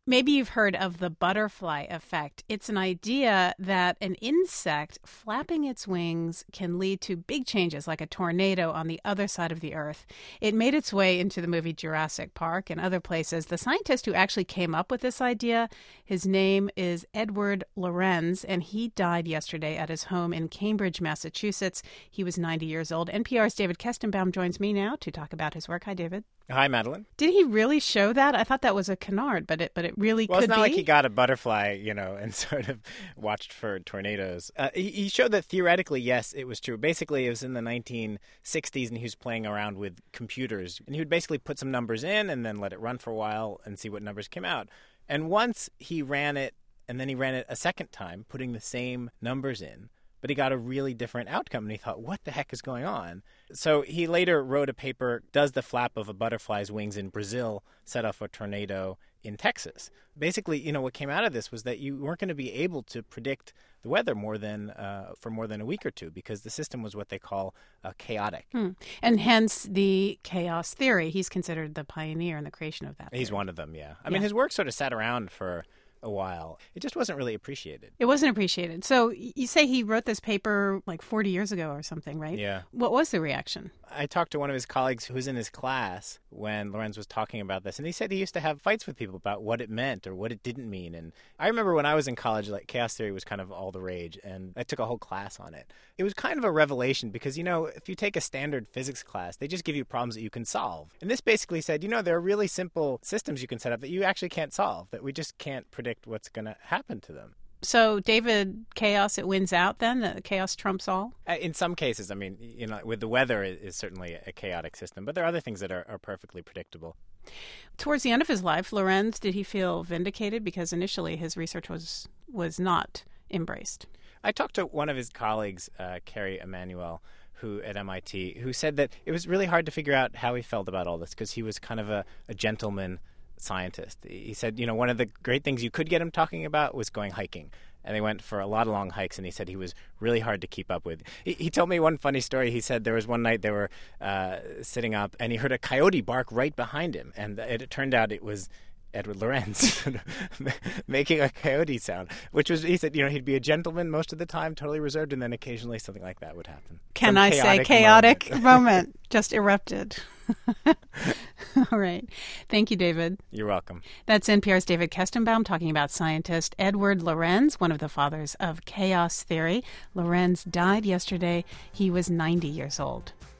Maybe you've heard of the butterfly effect. It's an idea that an insect flapping its wings can lead to big changes, like a tornado on the other side of the earth. It made its way into the movie Jurassic Park and other places. The scientist who actually came up with this idea, his name is Edward Lorenz, and he died yesterday at his home in Cambridge, Massachusetts. He was 90 years old. NPR's David Kestenbaum joins me now to talk about his work. Hi, David. Hi, Madeline. Did he really show that? I thought that was a canard, but it really well, could be. Well, it's not like he got a butterfly, and sort of watched for tornadoes. He showed that theoretically, yes, it was true. Basically, it was in the 1960s, and he was playing around with computers. And he would basically put some numbers in and then let it run for a while and see what numbers came out. And once he ran it, and then he ran it a second time, putting the same numbers in. But he got a really different outcome, and he thought, what the heck is going on? So he later wrote a paper, Does the Flap of a Butterfly's Wings in Brazil Set Off a Tornado in Texas? Basically, what came out of this was that you weren't going to be able to predict the weather for more than a week or two, because the system was what they call chaotic. And hence the chaos theory. He's considered the pioneer in the creation of that theory. He's one of them, yeah. I mean, his work sort of sat around for a while. It just wasn't really appreciated. It wasn't appreciated. So you say he wrote this paper like 40 years ago or something, right? Yeah. What was the reaction? I talked to one of his colleagues who was in his class when Lorenz was talking about this, and he said he used to have fights with people about what it meant or what it didn't mean. And I remember when I was in college, like, chaos theory was kind of all the rage, and I took a whole class on it. It was kind of a revelation because, if you take a standard physics class, they just give you problems that you can solve. And this basically said, there are really simple systems you can set up that you actually can't solve, that we just can't predict what's going to happen to them. So, David, chaos, it wins out then? The chaos trumps all? In some cases, I mean, with the weather, it is certainly a chaotic system. But there are other things that are perfectly predictable. Towards the end of his life, Lorenz, did he feel vindicated? Because initially his research was not embraced. I talked to one of his colleagues, Kerry Emanuel, who at MIT, who said that it was really hard to figure out how he felt about all this because he was kind of a gentleman scientist. He said, one of the great things you could get him talking about was going hiking. And they went for a lot of long hikes, and he said he was really hard to keep up with. He told me one funny story. He said there was one night they were sitting up, and he heard a coyote bark right behind him. And it turned out it was Edward Lorenz making a coyote sound, which was, he said, he'd be a gentleman most of the time, totally reserved, and then occasionally something like that would happen. Can I say chaotic moment just erupted. All right. Thank you, David. You're welcome. That's NPR's David Kestenbaum talking about scientist Edward Lorenz, one of the fathers of chaos theory. Lorenz died yesterday. He was 90 years old.